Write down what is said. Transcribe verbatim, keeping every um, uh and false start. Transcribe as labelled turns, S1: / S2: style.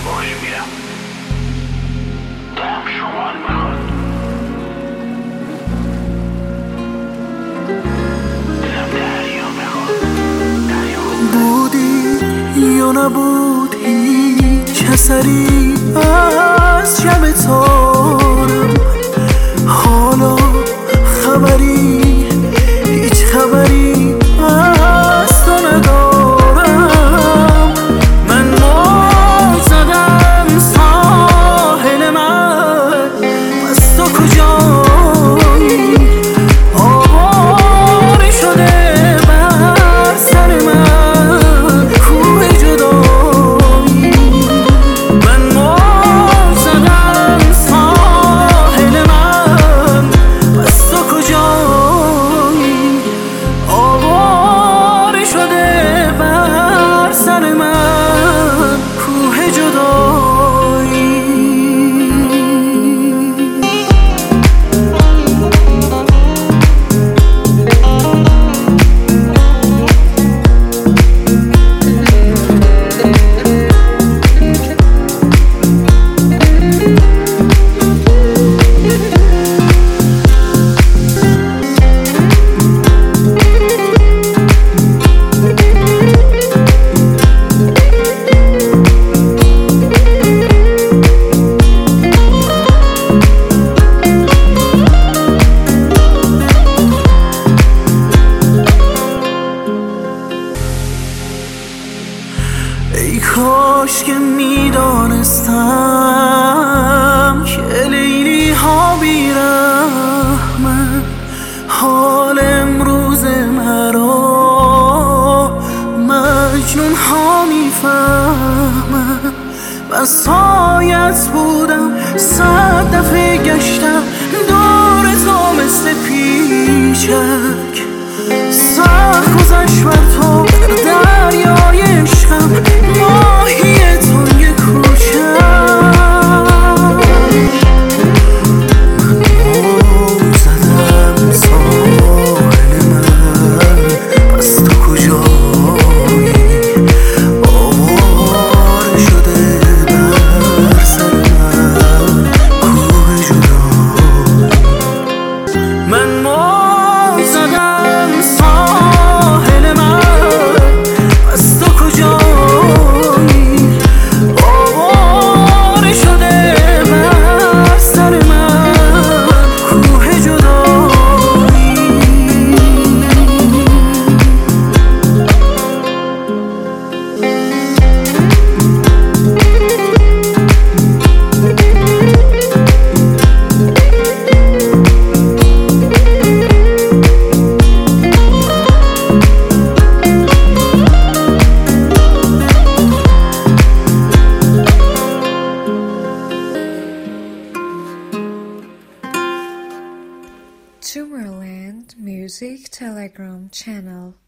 S1: باش میرم دلم شمال میخواد دلم دریا میخواد دریا
S2: بودی یا نبود هیچ اثری از شب تارم حالا خبری هیچ خبری از تو ندارم من موج زدم ساحل من پس تو کجایی آواره شده بر سر من کوه جدایی من موج زدم ساحل من پس تو کجایی آواره شده بر سر من کوه جدایی ای کاش که میدانستم که لیلی ها بیرحمن حال امروز مرا مجنون ها میفهمن بسایت بودم صد دفعه گشتم دور تو مثل پیچک سخت گذشت بر تو در دریای عشقم ماهی تنگ کوچک من موج زدم ساحل من پس تو کجایی آواره شده بر سر من کوه جدایی من موج زدم ساحل من پس تو کجایی آواره شده بر سر من کوه جدایی
S3: Tomorrowland Music Telegram channel.